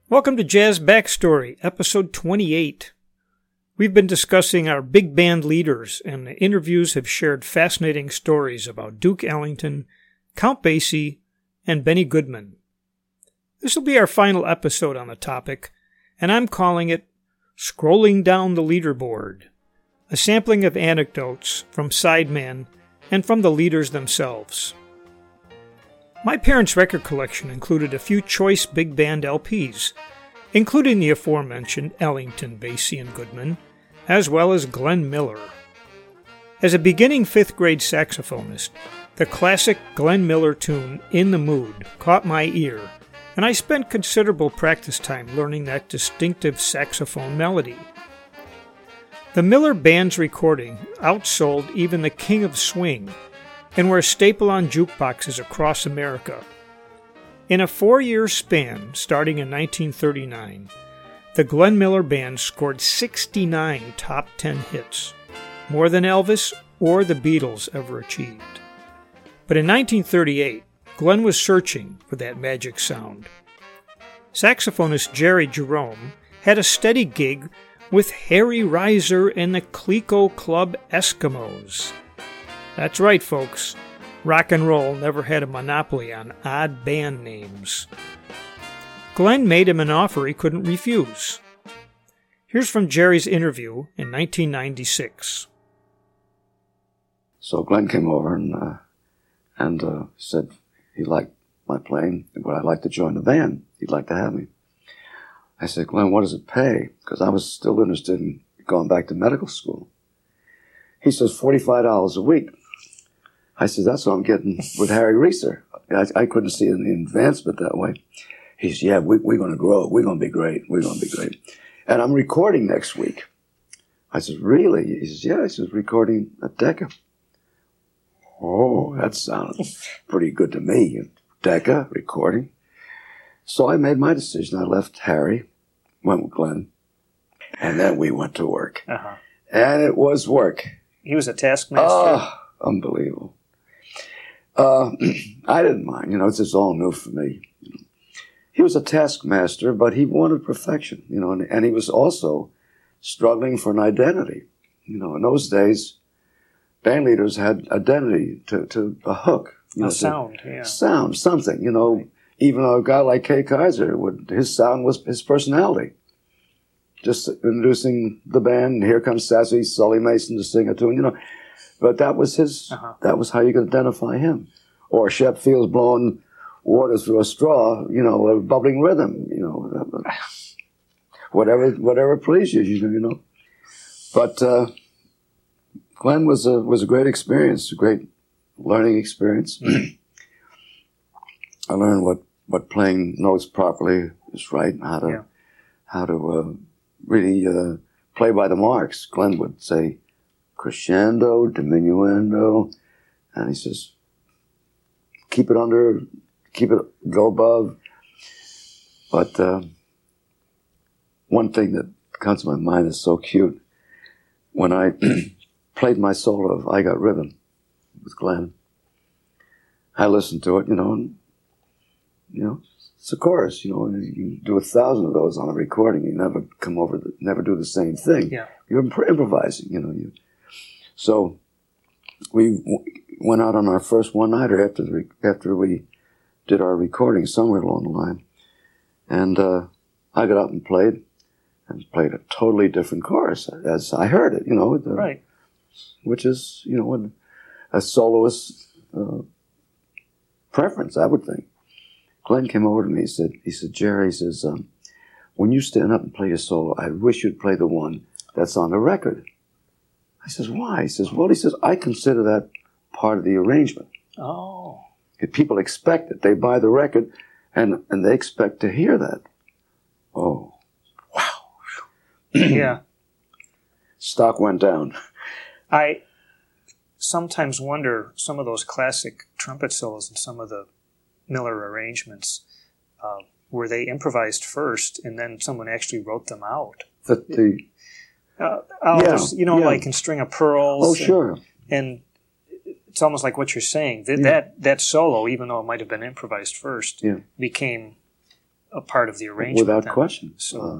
Welcome to Jazz Backstory, episode 28. We've been discussing our big band leaders, and the interviews have shared fascinating stories about Duke Ellington, Count Basie, and Benny Goodman. This will be our final episode on the topic, and I'm calling it Scrolling Down the Leaderboard, a sampling of anecdotes from sidemen and from the leaders themselves. My parents' record collection included a few choice big band LPs, including the aforementioned Ellington, Basie, and Goodman, as well as Glenn Miller. As a beginning fifth-grade saxophonist, the classic Glenn Miller tune, In the Mood, caught my ear, and I spent considerable practice time learning that distinctive saxophone melody. The Miller Band's recording outsold even the King of Swing, and were a staple on jukeboxes across America. In a 4-year span, starting in 1939, the Glenn Miller Band scored 69 top 10 hits, more than Elvis or the Beatles ever achieved. But in 1938, Glenn was searching for that magic sound. Saxophonist Jerry Jerome had a steady gig with Harry Reiser and the Clico Club Eskimos. That's right, folks. Rock and roll never had a monopoly on odd band names. Glenn made him an offer he couldn't refuse. Here's from Jerry's interview in 1996. So Glenn came over and said he liked my playing, but I'd like to join the band. He'd like to have me. I said, Glenn, what does it pay? Because I was still interested in going back to medical school. He says, $45 a week. I said, that's what I'm getting with Harry Reiser. I couldn't see an advancement that way. He said, yeah, we're going to grow. We're going to be great. We're going to be great. And I'm recording next week. I said, really? He says, yeah. He says, recording at Decca. Oh, that sounds pretty good to me. Decca, recording. So I made my decision. I left Harry, went with Glenn, and then we went to work. Uh-huh. And it was work. He was a taskmaster. Oh, unbelievable. I didn't mind. It's just all new for me. He was a taskmaster, but he wanted perfection, and he was also struggling for an identity. In those days, band leaders had identity to a hook. Sound, yeah. Sound, something, Right. Even a guy like Kay Kaiser, his sound was his personality. Just introducing the band, and here comes Sassy Sully Mason to sing a tune, But that was his, That was how you could identify him. Or Shep Fields blowing water through a straw, a bubbling rhythm, whatever pleases you, But Glenn was a great experience, a great learning experience. I learned what playing notes properly is right, and how to really play by the marks. Glenn would say crescendo, diminuendo, and he says, keep it go above. But one thing that comes to my mind is so cute. When I played my solo of I Got Rhythm with Glenn, I listened to it, and, it's a chorus, you do 1,000 of those on a recording. You never do the same thing. Yeah. You're improvising, So we went out on our first one-nighter after we did our recording somewhere along the line. And I got up and played a totally different chorus as I heard it, right. Which is, a soloist preference, I would think. Glenn came over to me, he said, Jerry, when you stand up and play your solo, I wish you'd play the one that's on the record. I says, why? He says, I consider that part of the arrangement. Oh. If people expect it. They buy the record, and they expect to hear that. Oh, wow. Yeah. Stock went down. I sometimes wonder, some of those classic trumpet solos and some of the Miller arrangements, were they improvised first, and then someone actually wrote them out? Like in String of Pearls. Oh, sure. And it's almost like what you're saying. That solo, even though it might have been improvised first, became a part of the arrangement. Without then. question. So,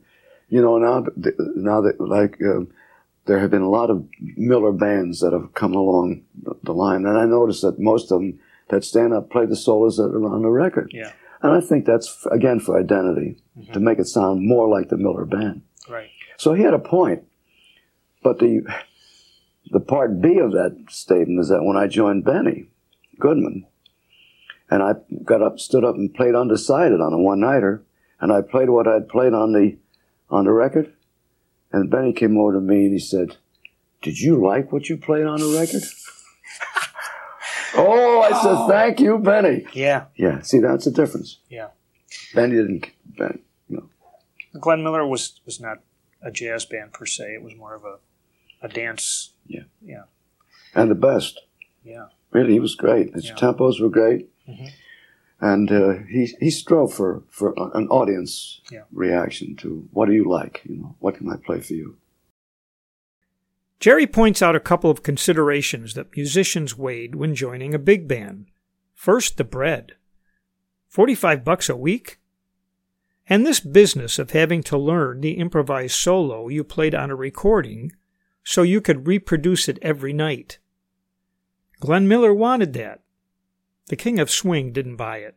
Now that there have been a lot of Miller bands that have come along the line, and I noticed that most of them that stand up play the solos that are on the record. Yeah. And I think that's, again, for identity, to make it sound more like the Miller band. Right. So he had a point. But the part B of that statement is that when I joined Benny Goodman, and I stood up and played Undecided on a one-nighter, and I played what I'd played on the record, and Benny came over to me and he said, "Did you like what you played on the record?" I said, "Thank you, Benny." Yeah. Yeah, see, that's the difference. Yeah. Benny didn't, no. Glenn Miller was not a jazz band per se. It was more of a dance. Yeah. Yeah. And the best. Yeah. Really, he was great. His tempos were great. Mm-hmm. And he strove for an audience reaction to, what do you like? What can I play for you? Jerry points out a couple of considerations that musicians weighed when joining a big band. First, the bread. $45 a week? And this business of having to learn the improvised solo you played on a recording so you could reproduce it every night. Glenn Miller wanted that. The King of Swing didn't buy it.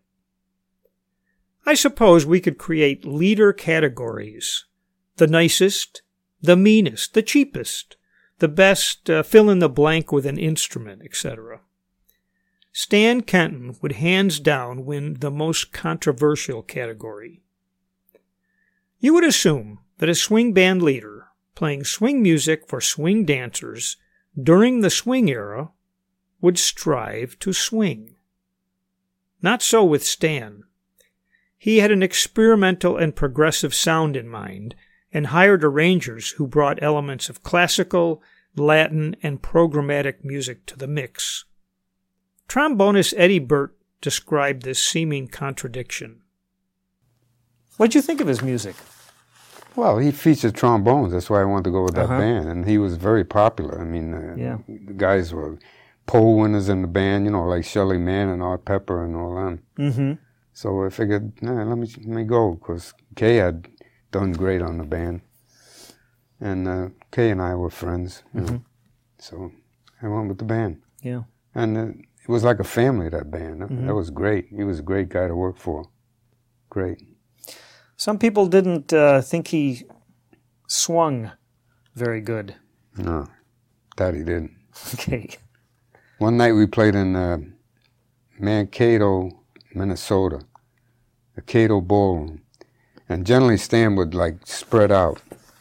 I suppose we could create leader categories. The nicest, the meanest, the cheapest, the best, fill in the blank with an instrument, etc. Stan Kenton would hands down win the most controversial category. You would assume that a swing band leader playing swing music for swing dancers during the swing era would strive to swing. Not so with Stan. He had an experimental and progressive sound in mind and hired arrangers who brought elements of classical, Latin, and programmatic music to the mix. Trombonist Eddie Burt described this seeming contradiction. What'd you think of his music? Well, he featured trombones. That's why I wanted to go with that band. And he was very popular. I mean, the guys were pole winners in the band, like Shelley Mann and Art Pepper and all them. Mm-hmm. So I figured, let me go, because Kay had done great on the band. And Kay and I were friends, so I went with the band. Yeah. And it was like a family, that band. That was great. He was a great guy to work for. Great. Some people didn't think he swung very good. No, that he didn't. Okay. One night we played in Mankato, Minnesota, the Cato Ballroom. And generally Stan would spread out,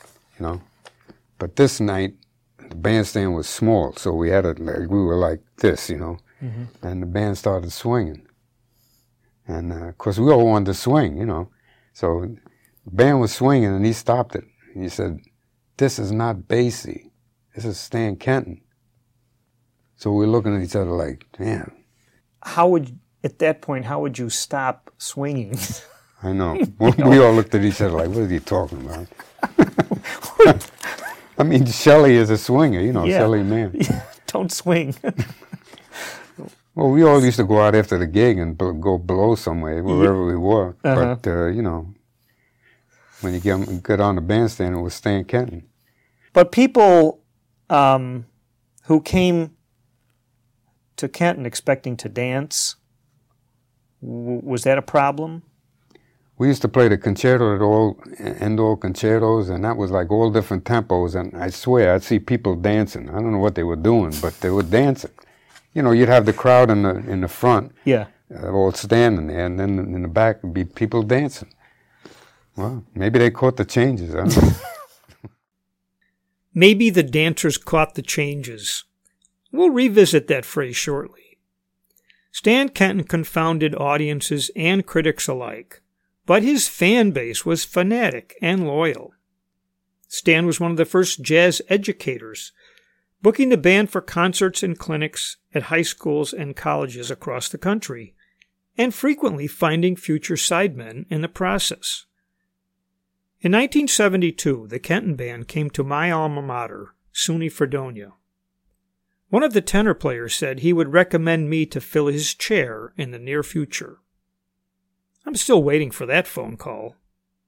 But this night, the bandstand was small, so we had it, we were like this, And the band started swinging. And, of course, we all wanted to swing, So the band was swinging, and he stopped it. And he said, "This is not Basie. This is Stan Kenton." So we were looking at each other like, damn. At that point, how would you stop swinging? I know. We all looked at each other like, what is he talking about? I mean, Shelley is a swinger, Shelley Mann. Don't swing. Well, we all used to go out after the gig and go blow somewhere, wherever we were. But, when you get on the bandstand, it was Stan Kenton. But people who came to Kenton expecting to dance, was that a problem? We used to play the concerto at all indoor concertos, and that was like all different tempos. And I swear, I'd see people dancing. I don't know what they were doing, but they were dancing. You'd have the crowd in the front, all standing there, and then in the back would be people dancing. Well, maybe they caught the changes. I don't know. Maybe the dancers caught the changes. We'll revisit that phrase shortly. Stan Kenton confounded audiences and critics alike, but his fan base was fanatic and loyal. Stan was one of the first jazz educators, booking the band for concerts and clinics at high schools and colleges across the country, and frequently finding future sidemen in the process. In 1972, the Kenton Band came to my alma mater, SUNY Fredonia. One of the tenor players said he would recommend me to fill his chair in the near future. I'm still waiting for that phone call.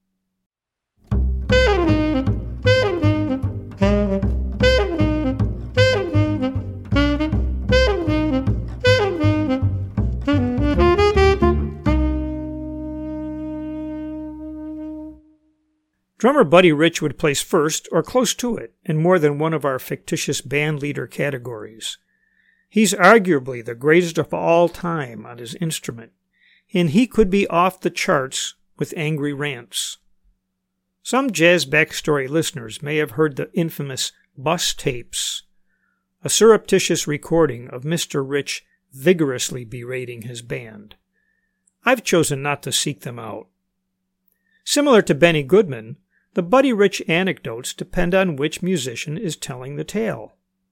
Drummer Buddy Rich would place first or close to it in more than one of our fictitious band leader categories. He's arguably the greatest of all time on his instrument, and he could be off the charts with angry rants. Some jazz backstory listeners may have heard the infamous Bus Tapes, a surreptitious recording of Mr. Rich vigorously berating his band. I've chosen not to seek them out. Similar to Benny Goodman, the Buddy Rich anecdotes depend on which musician is telling the tale.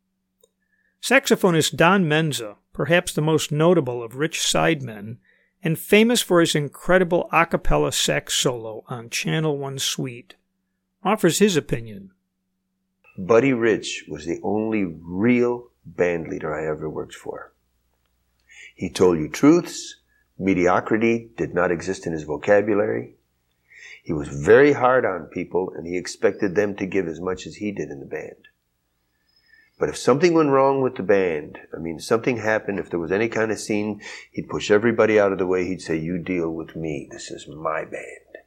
Saxophonist Don Menza, perhaps the most notable of Rich sidemen, and famous for his incredible a cappella sax solo on Channel One Suite, offers his opinion. Buddy Rich was the only real band leader I ever worked for. He told you truths. Mediocrity did not exist in his vocabulary. He was very hard on people, and he expected them to give as much as he did in the band. But if something went wrong with the band, something happened, if there was any kind of scene, he'd push everybody out of the way. He'd say, "You deal with me. This is my band."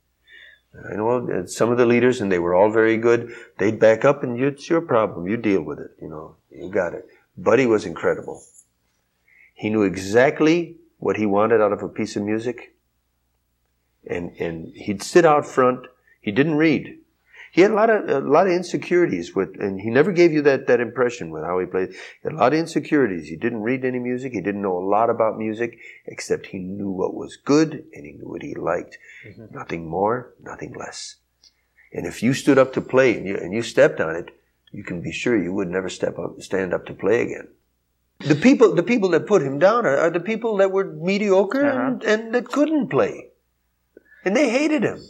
I know some of the leaders, and they were all very good, they'd back up, and it's your problem. You deal with it. You got it. Buddy was incredible. He knew exactly what he wanted out of a piece of music. And he'd sit out front. He didn't read. He had a lot of insecurities and he never gave you that impression with how he played. He had a lot of insecurities. He didn't read any music. He didn't know a lot about music, except he knew what was good and he knew what he liked. Mm-hmm. Nothing more, nothing less. And if you stood up to play and you stepped on it, you can be sure you would never stand up to play again. The people that put him down are the people that were mediocre and that couldn't play. And they hated him.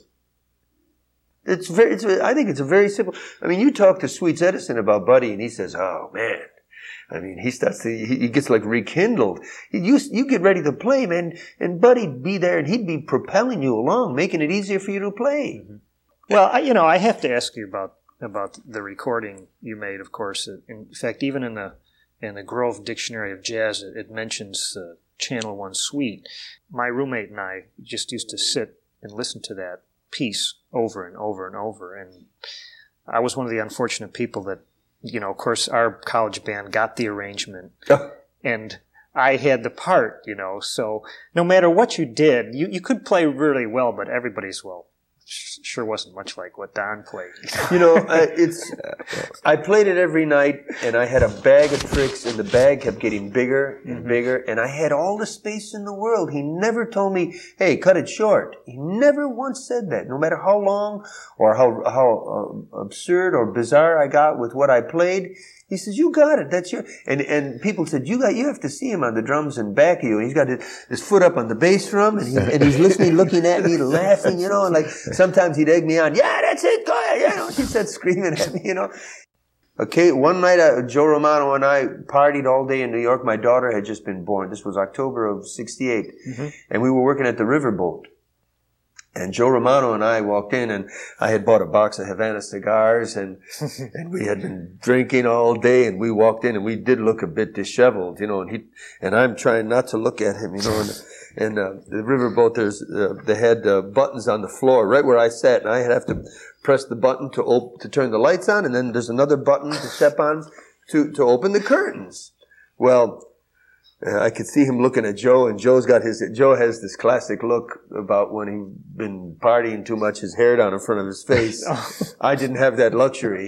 I think it's a very simple. You talk to Sweets Edison about Buddy, and he says, "Oh man," he gets like rekindled. You get ready to play, man, and Buddy'd be there, and he'd be propelling you along, making it easier for you to play. Mm-hmm. Well, I have to ask you about the recording you made. Of course, in fact, even in the Grove Dictionary of Jazz, it mentions Channel One Suite. My roommate and I just used to sit and listen to that piece over and over and over. And I was one of the unfortunate people that, of course, our college band got the arrangement. And I had the part, So no matter what you did, you could play really well, but everybody's, sure wasn't much like what Don played. I played it every night, and I had a bag of tricks, and the bag kept getting bigger and bigger, and I had all the space in the world. He never told me, "Hey, cut it short." He never once said that, no matter how long or how absurd or bizarre I got with what I played. He says, "You got it. That's your." And people said, "You have to see him on the drums in back of you." And he's got his foot up on the bass drum, and he's listening, looking at me, laughing, and like sometimes he'd egg me on. "Yeah, that's it. Go ahead." He said, screaming at me, Okay, one night Joe Romano and I partied all day in New York. My daughter had just been born. This was October of '68, and we were working at the Riverboat. And Joe Romano and I walked in, and I had bought a box of Havana cigars, and we had been drinking all day, and we walked in, and we did look a bit disheveled, and I'm trying not to look at him, and the Riverboat, they had buttons on the floor right where I sat, and I have to press the button to turn the lights on, and then there's another button to step on to open the curtains. Well, I could see him looking at Joe, and Joe has this classic look about when he'd been partying too much, his hair down in front of his face. I didn't have that luxury,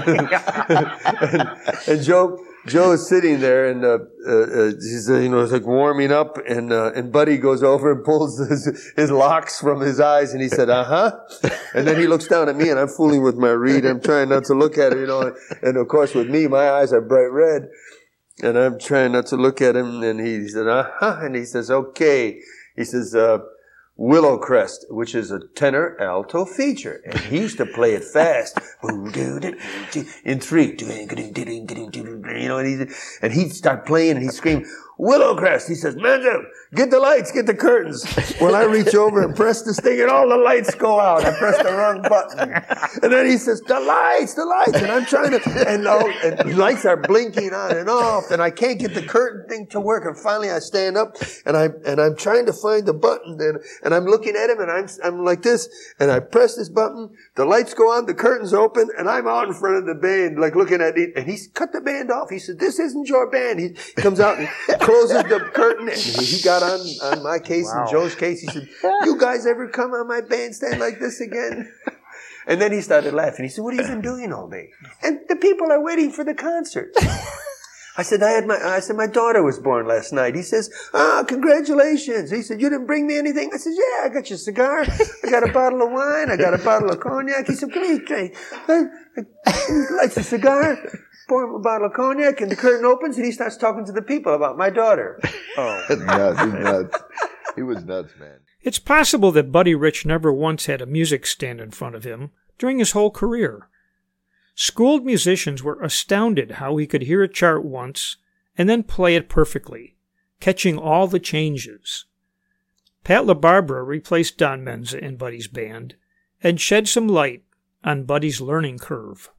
and Joe is sitting there, and he's it's like warming up, and Buddy goes over and pulls his locks from his eyes, and he said, and then he looks down at me, and I'm fooling with my reed. I'm trying not to look at it, and of course with me, my eyes are bright red. And I'm trying not to look at him, and he said, and he says, "Okay." He says, Willow Crest, which is a tenor alto feature. And he used to play it fast. In 3. And he'd start playing, and he'd scream, Willowcrest. He says, Manzo, get the lights, get the curtains. Well, I reach over and press this thing, and all the lights go out. I press the wrong button. And then he says, the lights. And I'm trying to, and lights are blinking on and off, and I can't get the curtain thing to work. And finally I stand up, and I'm trying to find the button, and I'm looking at him, and I'm like this, and I press this button, the lights go on, the curtains open, and I'm out in front of the band, like looking at it, and he's cut the band off. He said, this isn't your band. He comes out and closes the curtain, and he got on my case and Joe's case. He said, you guys ever come on my bandstand like this again? And then he started laughing. He said, what have you been doing all day? And the people are waiting for the concert. I said, my daughter was born last night. He says, congratulations. He said, you didn't bring me anything? I said, yeah, I got you a cigar. I got a bottle of wine. I got a bottle of cognac. He said, come here, Trey. He lights a cigar, pour him a bottle of cognac, and the curtain opens, and he starts talking to the people about my daughter. Oh, he's nuts. He was nuts, man. It's possible that Buddy Rich never once had a music stand in front of him during his whole career. Schooled musicians were astounded how he could hear a chart once and then play it perfectly, catching all the changes. Pat LaBarbera replaced Don Menza in Buddy's band and shed some light on Buddy's learning curve.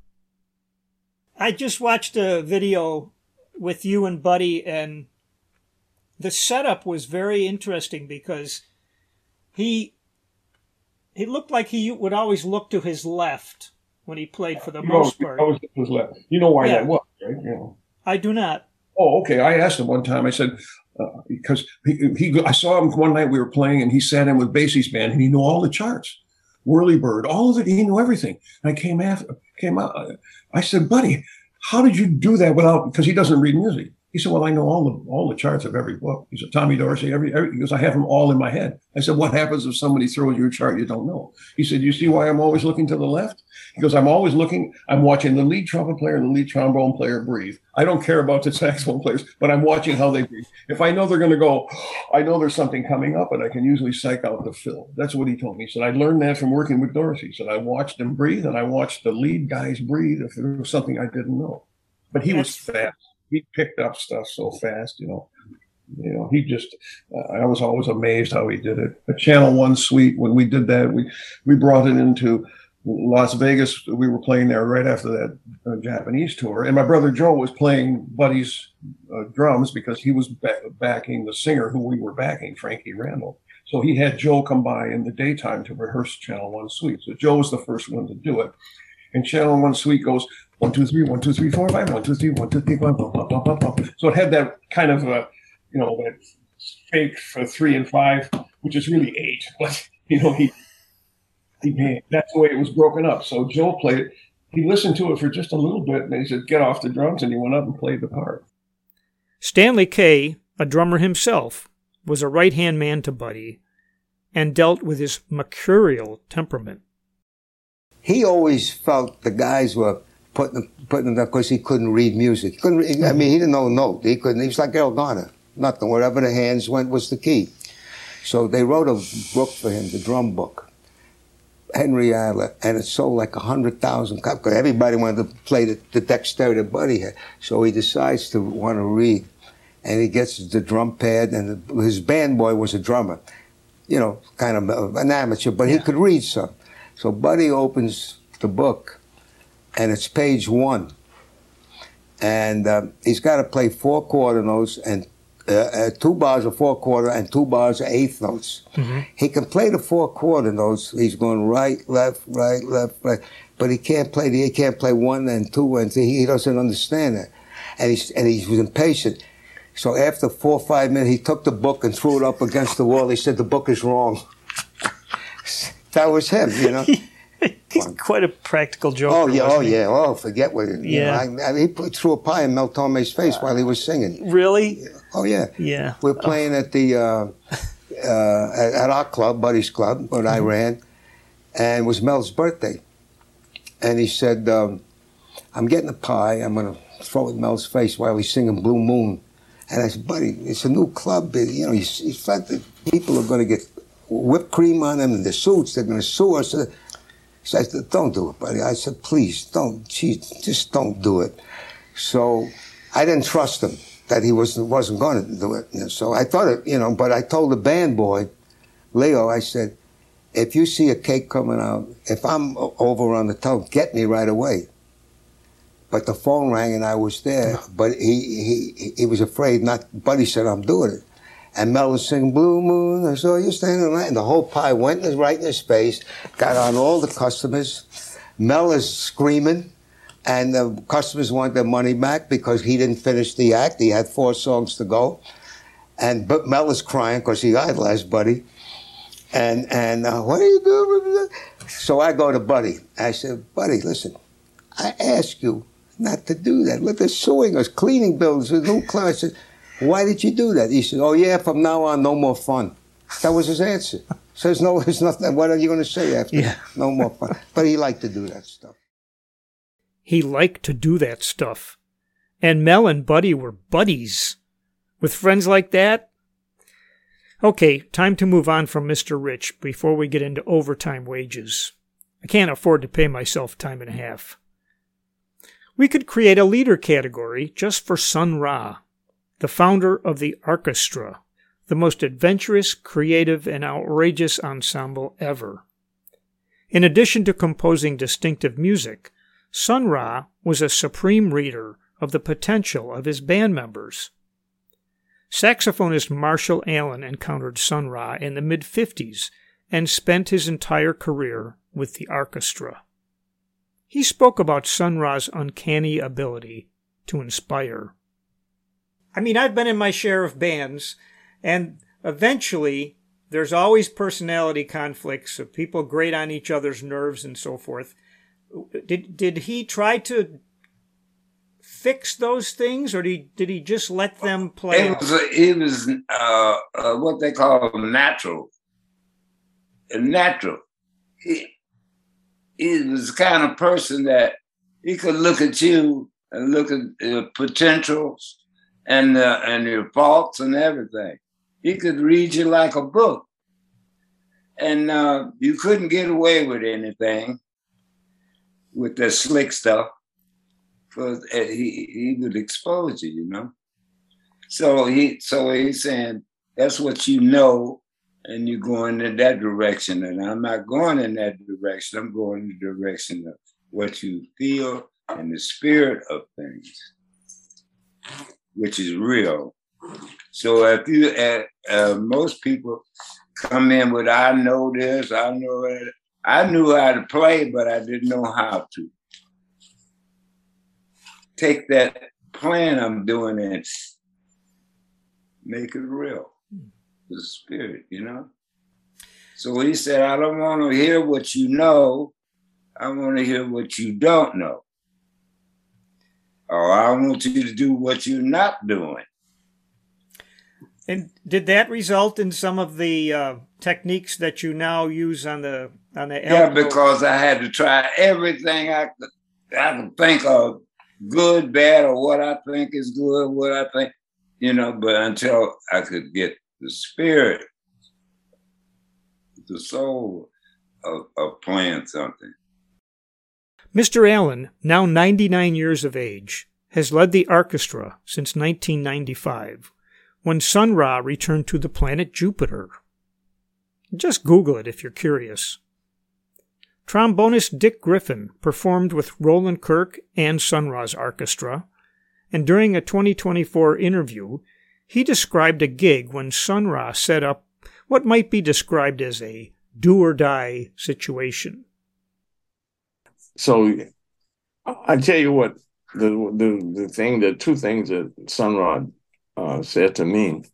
I just watched a video with you and Buddy, and the setup was very interesting because he looked like he would always look to his left when he played for the most part. Always to his left. You know why that was, right? You know. I do not. Oh, okay. I asked him one time. I said, because I saw him one night we were playing, and he sat in with Basie's band, and he knew all the charts, Whirlybird, all of it. He knew everything. And I came out. I said, Buddy, how did you do that without? Because he doesn't read music. He said, well, I know all the charts of every book. He said, Tommy Dorsey, he goes, I have them all in my head. I said, what happens if somebody throws you a chart you don't know? He said, you see why I'm always looking to the left? He goes, I'm watching the lead trumpet player and the lead trombone player breathe. I don't care about the saxophone players, but I'm watching how they breathe. If I know they're going to go, I know there's something coming up, and I can usually psych out the fill. That's what he told me. He said, I learned that from working with Dorsey. He said, I watched them breathe, and I watched the lead guys breathe if there was something I didn't know. But he was fast. He picked up stuff so fast, you know, he just, I was always amazed how he did it. The Channel One suite, when we did that, we brought it into Las Vegas. We were playing there right after that Japanese tour. And my brother Joe was playing Buddy's drums because he was backing the singer who we were backing, Frankie Randall. So he had Joe come by in the daytime to rehearse Channel One suite. So Joe was the first one to do it. And Channel One suite goes 1, 2, 3, 1, 2, 3, 4, 5, 1, 2, 3, 1, 2, 3, 4, 5. So it had that kind of that fake for 3 and 5, which is really 8. But he that's the way it was broken up. So Joe played it. He listened to it for just a little bit, and he said, "Get off the drums," and he went up and played the part. Stanley Kay, a drummer himself, was a right-hand man to Buddy and dealt with his mercurial temperament. He always felt the guys were putting him there because he couldn't read music. He didn't know a note. He was like Errol Garner. Nothing. Wherever the hands went was the key. So they wrote a book for him, the drum book, Henry Adler, and it sold like 100,000 copies because everybody wanted to play the dexterity Buddy had. So he decides to want to read, and he gets the drum pad, and his band boy was a drummer, kind of an amateur, but he could read some. So Buddy opens the book, and it's page 1. And he's got to play 4 quarter notes and 2 bars of 4 quarter and 2 bars of 8th notes. Mm-hmm. He can play the 4 quarter notes. He's going right, left, right, but he can't play 1 and 2 and 3. He doesn't understand that, and he was impatient. So after 4 or 5 minutes, he took the book and threw it up against the wall. He said the book is wrong. That was him, He's quite a practical joker. Oh yeah. Oh, forget what it. Yeah. He threw a pie in Mel Torme's face while he was singing. Really? Oh yeah. Yeah. We're playing at the at our club, Buddy's club, what I ran, and it was Mel's birthday, and he said, "I'm getting a pie. I'm going to throw it in Mel's face while he's singing Blue Moon." And I said, "Buddy, it's a new club. You thought that people are going to get whipped cream on them in the suits. They're going to sue us." So I said, "Don't do it, buddy." I said, "Please, don't. Just don't do it." So I didn't trust him. that he wasn't going to do it. You know, so I thought it, you know, but I told the band boy, Leo, I said, if you see a cake coming out, if I'm over on the telephone, get me right away. But the phone rang and I was there, but he was afraid not. Buddy said, I'm doing it. And Mel was singing Blue Moon, I saw you standing there. And the whole pie went right in his face, got on all the customers. Mel is screaming, and the customers want their money back because he didn't finish the act. He had 4 songs to go. But Mel is crying because he idolized Buddy. And what are you doing? So I go to Buddy. I said, Buddy, listen, I asked you not to do that. Look, they're suing us, cleaning buildings with new clients. I said, why did you do that? He said, oh yeah, from now on, no more fun. That was his answer. Says no, it's nothing. What are you going to say after? Yeah. No more fun. But he liked to do that stuff. He liked to do that stuff. And Mel and Buddy were buddies. With friends like that? Okay, time to move on from Mr. Rich before we get into overtime wages. I can't afford to pay myself time and a half. We could create a leader category just for Sun Ra, the founder of the Arkestra, the most adventurous, creative, and outrageous ensemble ever. In addition to composing distinctive music, Sun Ra was a supreme reader of the potential of his band members. Saxophonist Marshall Allen encountered Sun Ra in the mid-50s and spent his entire career with the Arkestra. He spoke about Sun Ra's uncanny ability to inspire. I mean, I've been in my share of bands, and eventually there's always personality conflicts of people grate on each other's nerves and so forth. Did he try to fix those things, or did he just let them play? It was what they call natural. Natural. He was the kind of person that he could look at you and look at your potentials and your faults and everything. He could read you like a book, and you couldn't get away with anything with that slick stuff, because he would expose you, you know. So he's saying that's what you know, and you're going in that direction, and I'm not going in that direction. I'm going in the direction of what you feel and the spirit of things, which is real. So if you, most people come in with, I know this, I know that. I knew how to play, but I didn't know how to. Take that plan I'm doing and make it real. The spirit, you know? So he said, I don't want to hear what you know. I want to hear what you don't know. Or I want you to do what you're not doing. And did that result in some of the techniques that you now use on the album? Yeah, because I had to try everything I could think of, good, bad, or what I think is good, what I think, you know, but until I could get the spirit, the soul of playing something. Mr. Allen, now 99 years of age, has led the Arkestra since 1995, when Sun Ra returned to the planet Jupiter. Just Google it if you're curious. Trombonist Dick Griffin performed with Roland Kirk and Sun Ra's Arkestra, and during a 2024 interview, he described a gig when Sun Ra set up what might be described as a do-or-die situation. So I tell you what, the two things that Sun Ra said to me,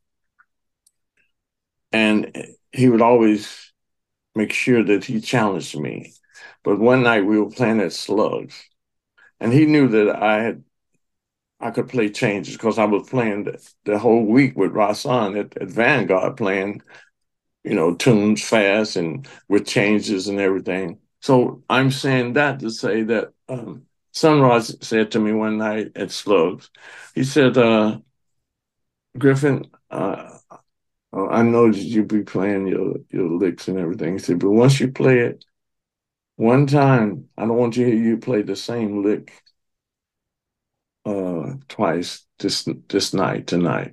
and he would always make sure that he challenged me. But one night we were playing at Slugs, and he knew that I could play changes because I was playing the whole week with Rahsaan at Vanguard, playing, you know, tunes fast and with changes and everything. So I'm saying that to say that Sun Ra said to me one night at Slugs, he said, Griffin, I know that you be playing your licks and everything. He said, but once you play it one time, I don't want to hear you play the same lick twice tonight.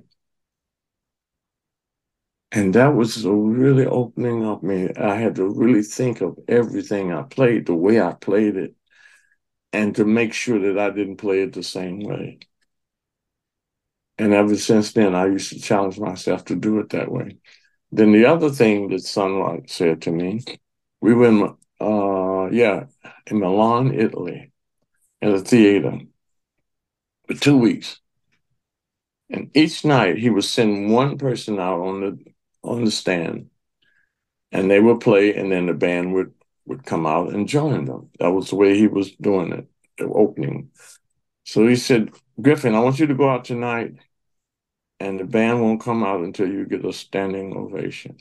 And that was really opening up me. I had to really think of everything I played, the way I played it, and to make sure that I didn't play it the same way. And ever since then, I used to challenge myself to do it that way. Then the other thing that Sunlight said to me, we were in Milan, Italy, at a theater for 2 weeks. And each night he would send one person out on the stand, and they would play, and then the band would come out and join them. That was the way he was doing it, the opening. So he said, Griffin, I want you to go out tonight, and the band won't come out until you get a standing ovation.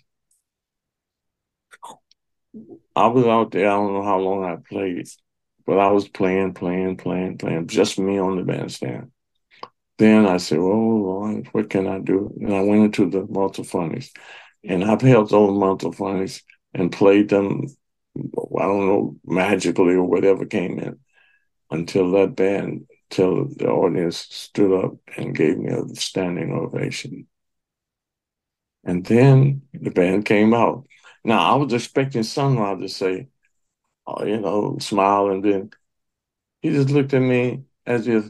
I was out there, I don't know how long I played, but I was playing, just me on the bandstand. Then I said, oh, Lord, what can I do? And I went into the multiphonics, and I held those multiphonics and played them, I don't know, magically or whatever came in, until the audience stood up and gave me a standing ovation. And then the band came out. Now, I was expecting Sunrise to say, smile, and then he just looked at me as if,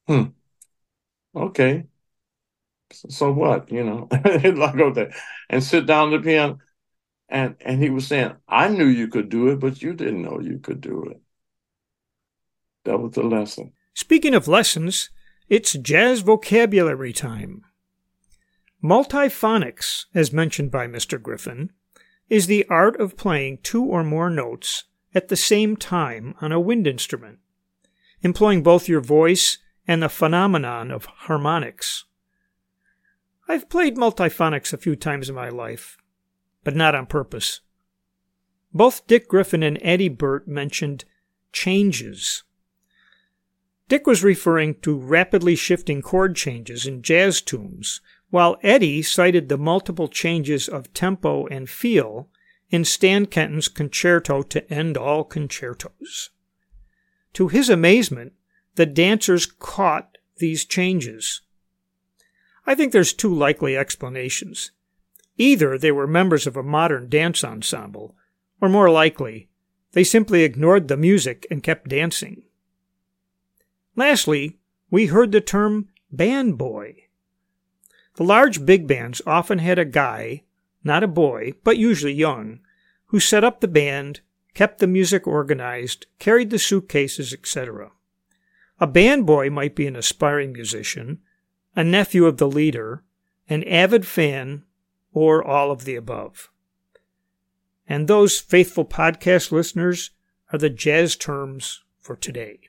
okay, so what, like okay, and sit down at the piano. And he was saying, I knew you could do it, but you didn't know you could do it. That was the lesson. Speaking of lessons, it's jazz vocabulary time. Multiphonics, as mentioned by Mr. Griffin, is the art of playing two or more notes at the same time on a wind instrument, employing both your voice and the phenomenon of harmonics. I've played multiphonics a few times in my life, but not on purpose. Both Dick Griffin and Eddie Burt mentioned changes. Dick was referring to rapidly shifting chord changes in jazz tunes, while Eddie cited the multiple changes of tempo and feel in Stan Kenton's Concerto to End All Concertos. To his amazement, the dancers caught these changes. I think there's two likely explanations. Either they were members of a modern dance ensemble, or more likely, they simply ignored the music and kept dancing. Lastly, we heard the term band boy. The large big bands often had a guy, not a boy, but usually young, who set up the band, kept the music organized, carried the suitcases, etc. A band boy might be an aspiring musician, a nephew of the leader, an avid fan, or all of the above. And those faithful podcast listeners are the jazz terms for today.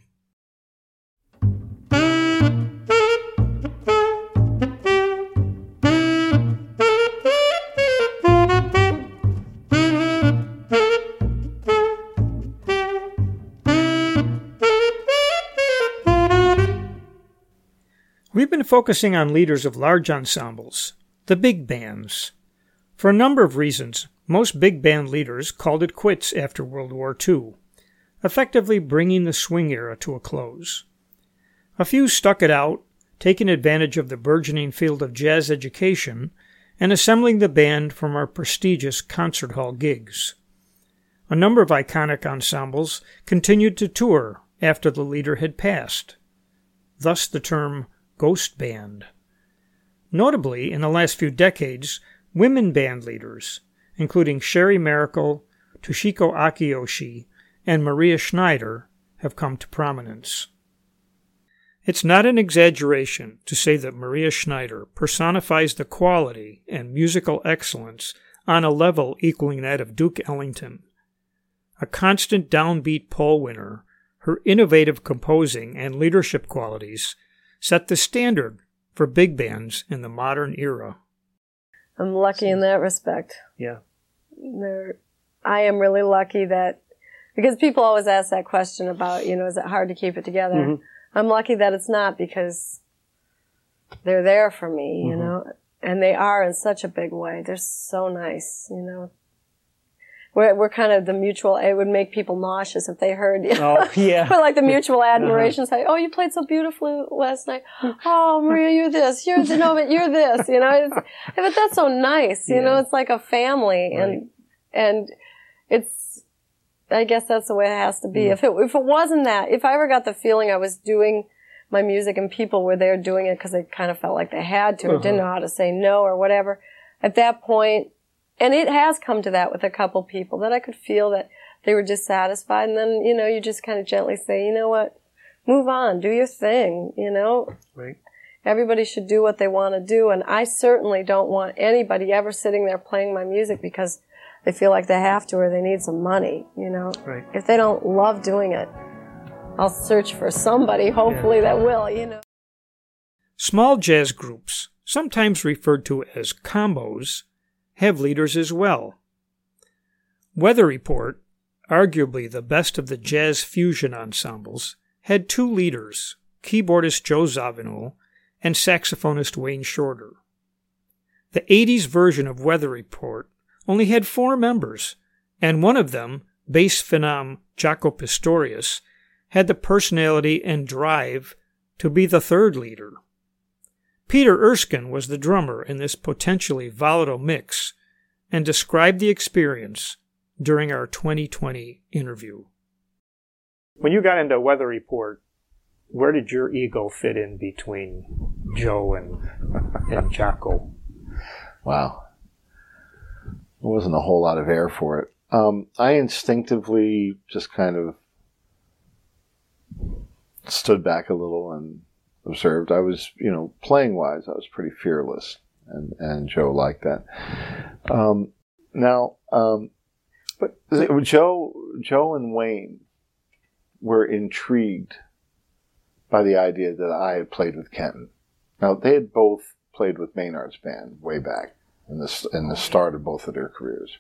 We've been focusing on leaders of large ensembles, the big bands. For a number of reasons, most big band leaders called it quits after World War II, effectively bringing the swing era to a close. A few stuck it out, taking advantage of the burgeoning field of jazz education and assembling the band from our prestigious concert hall gigs. A number of iconic ensembles continued to tour after the leader had passed. Thus the term ghost band. Notably, in the last few decades, women band leaders, including Sherry Miracle, Toshiko Akiyoshi, and Maria Schneider, have come to prominence. It's not an exaggeration to say that Maria Schneider personifies the quality and musical excellence on a level equaling that of Duke Ellington. A constant downbeat pole winner, her innovative composing and leadership qualities set the standard for big bands in the modern era. I'm lucky in that respect. Yeah. I am really lucky that, because people always ask that question about, is it hard to keep it together? Mm-hmm. I'm lucky that it's not, because they're there for me, and they are in such a big way. They're so nice, we're kind of the mutual, it would make people nauseous if they heard, you know, Oh, yeah. we're like the mutual admiration, say, oh, you played so beautifully last night. Oh, Maria, you're this, you're this, no, but you're this, you know, but that's so nice, you know, it's like a family, Right. and it's, I guess that's the way it has to be. If it wasn't that, if I ever got the feeling I was doing my music and people were there doing it because they kind of felt like they had to or didn't know how to say no or whatever, at that point, and it has come to that with a couple people, that I could feel that they were dissatisfied, and then, you know, you just kind of gently say, you know what, move on, do your thing, you know. Right. Everybody should do what they want to do, and I certainly don't want anybody ever sitting there playing my music because they feel like they have to or they need some money, you know. Right. If they don't love doing it, I'll search for somebody, hopefully, that will, you know. Small jazz groups, sometimes referred to as combos, have leaders as well. Weather Report, arguably the best of the jazz fusion ensembles, had two leaders, keyboardist Joe Zawinul and saxophonist Wayne Shorter. The 80s version of Weather Report only had 4 members, and one of them, bass phenom Jaco Pastorius, had the personality and drive to be the third leader. Peter Erskine was the drummer in this potentially volatile mix and described the experience during our 2020 interview. When you got into Weather Report, where did your ego fit in between Joe and Jaco? Wow. There wasn't a whole lot of air for it. I instinctively just kind of stood back a little and observed. I was, you know, playing wise, I was pretty fearless, and Joe liked that. But Joe and Wayne were intrigued by the idea that I had played with Kenton. Now, they had both played with Maynard's band way back in the start of both of their careers,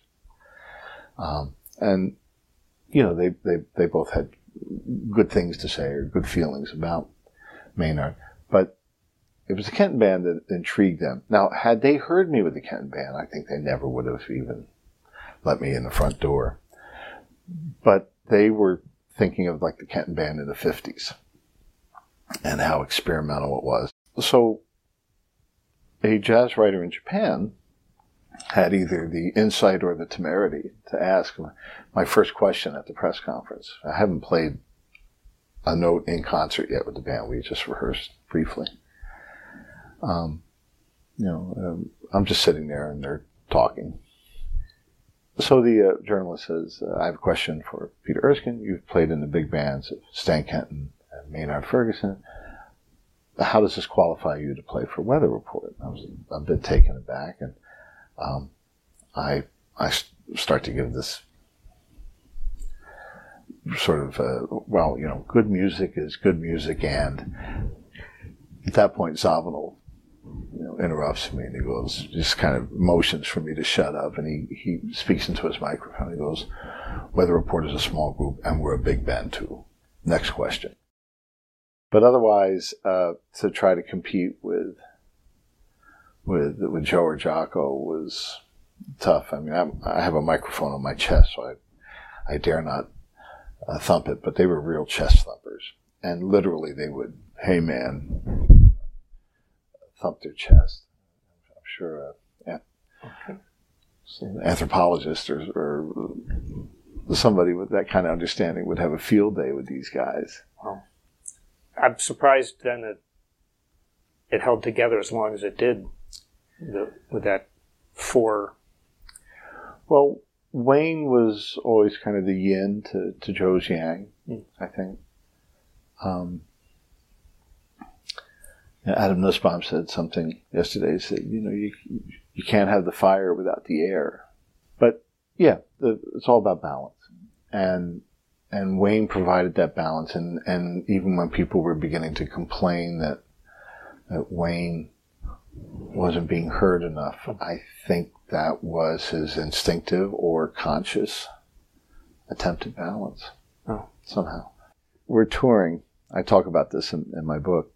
and you know, they both had good things to say or good feelings about Maynard, but it was the Kenton band that intrigued them. Now, had they heard me with the Kenton band, I think they never would have even let me in the front door. But they were thinking of like the Kenton band in the 50s and how experimental it was. So a jazz writer in Japan had either the insight or the temerity to ask my first question at the press conference. I haven't played a note in concert yet with the band. We just rehearsed briefly. I'm just sitting there and they're talking. So the journalist says, I have a question for Peter Erskine. You've played in the big bands of Stan Kenton and Maynard Ferguson. How does this qualify you to play for Weather Report? I was a bit taken aback, and I start to give this sort of, good music is good music, and at that point Zawinul interrupts me and he goes, just kind of motions for me to shut up, and he speaks into his microphone. He goes, Weather Report is a small group and we're a big band too. Next question. But otherwise, to try to compete with Joe or Jaco was tough. I mean, I have a microphone on my chest, so I dare not thump it, but they were real chest thumpers. And literally they would, hey man, thump their chest. I'm sure an anthropologist or somebody with that kind of understanding would have a field day with these guys. Wow. I'm surprised then that it held together as long as it did with that 4. Well, Wayne was always kind of the yin to Joe's yang, I think. Adam Nussbaum said something yesterday. He said, you can't have the fire without the air. But yeah, it's all about balance. And Wayne provided that balance. And even when people were beginning to complain that Wayne wasn't being heard enough, I think that was his instinctive or conscious attempt at balance. Somehow. We're touring. I talk about this in my book.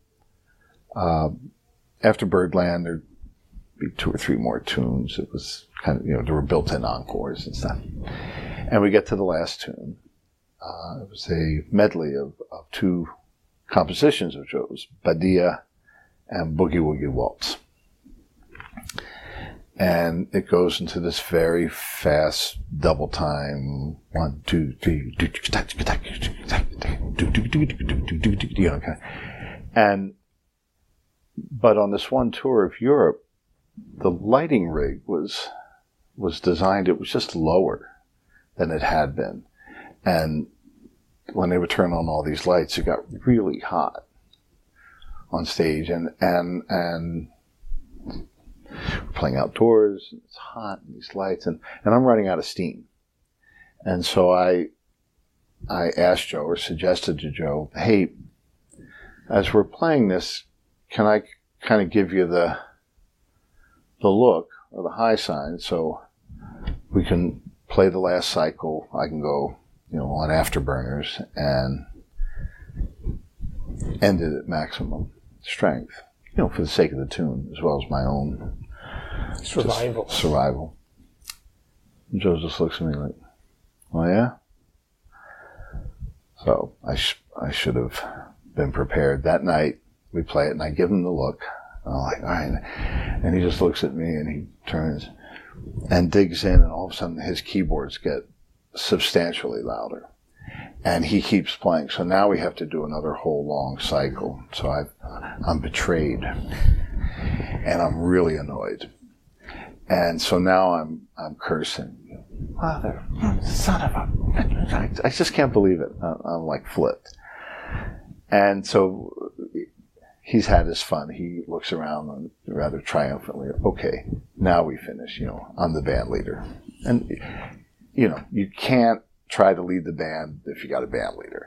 After Birdland, there'd be 2 or 3 more tunes. It was kind of, there were built-in encores and stuff. And we get to the last tune. It was a medley of two compositions of Joe's, Badia and Boogie Woogie Waltz. And it goes into this very fast double time, 1, 2, 3, but on this one tour of Europe, the lighting rig was designed, it was just lower than it had been. And when they would turn on all these lights, it got really hot on stage, and we're playing outdoors, and it's hot, and these lights, and I'm running out of steam. And so I asked Joe, or suggested to Joe, hey, as we're playing this, can I kind of give you the look, or the high sign, so we can play the last cycle, I can go, on afterburners, and end it at maximum strength, for the sake of the tune, as well as my own survival. And Joe just looks at me like, oh yeah? So I should have been prepared. That night, we play it, and I give him the look. I'm like, all right. And he just looks at me, and he turns and digs in, and all of a sudden his keyboards get substantially louder. And he keeps playing. So now we have to do another whole long cycle. So I'm betrayed. And I'm really annoyed. And so now I'm cursing. Mother, son of a... I just can't believe it. I'm like flipped. And so he's had his fun. He looks around rather triumphantly. Okay, now we finish. I'm the band leader. And, you can't try to lead the band if you got a band leader.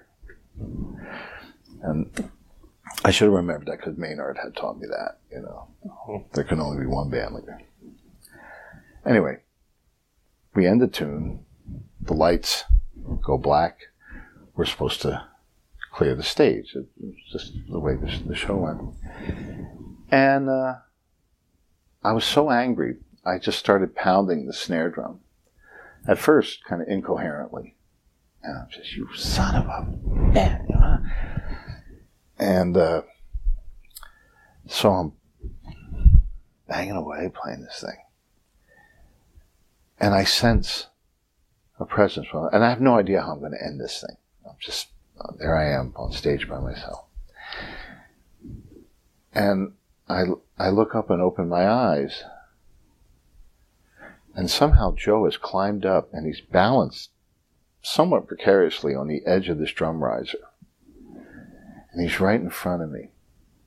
And I should have remembered that because Maynard had taught me that, There can only be one band leader. Anyway, we end the tune. The lights go black. We're supposed to clear the stage. It's just the way the show went. And I was so angry, I just started pounding the snare drum. At first, kind of incoherently. And I'm just, you son of a... Yeah. And so I'm banging away, playing this thing. And I sense a presence. And I have no idea how I'm going to end this thing. I'm just, there I am on stage by myself. And I look up and open my eyes. And somehow Joe has climbed up and he's balanced somewhat precariously on the edge of this drum riser. And he's right in front of me.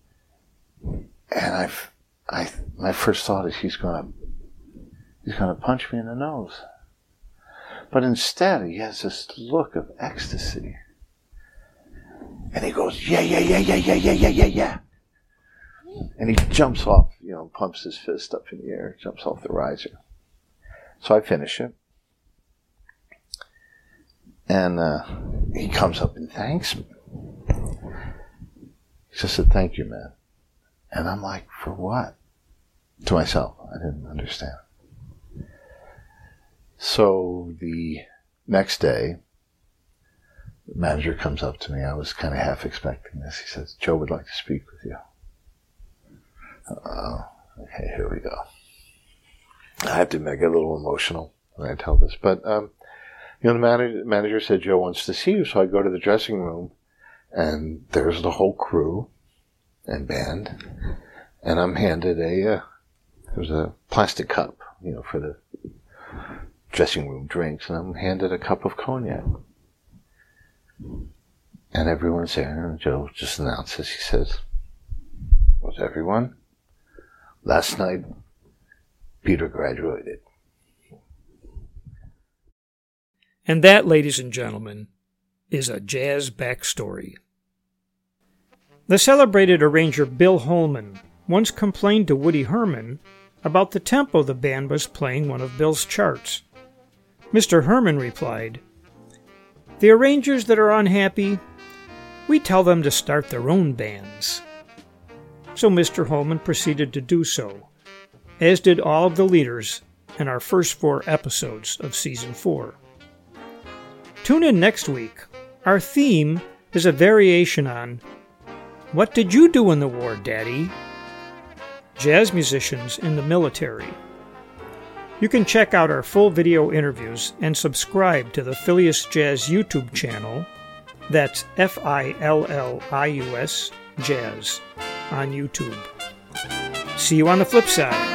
And my first thought is he's gonna punch me in the nose. But instead he has this look of ecstasy. And he goes, yeah. And he jumps off, pumps his fist up in the air, jumps off the riser. So I finish it. And he comes up and thanks me. He just said, thank you, man. And I'm like, for what? To myself, I didn't understand. So the next day, the manager comes up to me. I was kind of half expecting this. He says, Joe would like to speak with you. Okay, here we go. I have to admit, I get a little emotional when I tell this. But, the manager said, Joe wants to see you. So I go to the dressing room, and there's the whole crew and band. And I'm handed there's a plastic cup, for the dressing room drinks. And I'm handed a cup of cognac. And everyone's there. And Joe just announces, he says, was everyone? Last night, Peter graduated. And that, ladies and gentlemen, is a jazz backstory. The celebrated arranger Bill Holman once complained to Woody Herman about the tempo the band was playing one of Bill's charts. Mr. Herman replied, "The arrangers that are unhappy, we tell them to start their own bands." So Mr. Holman proceeded to do so, as did all of the leaders in our first 4 episodes of Season 4. Tune in next week. Our theme is a variation on What Did You Do in the War, Daddy? Jazz musicians in the military. You can check out our full video interviews and subscribe to the Phillius Jazz YouTube channel. That's Phillius Jazz on YouTube. See you on the flip side.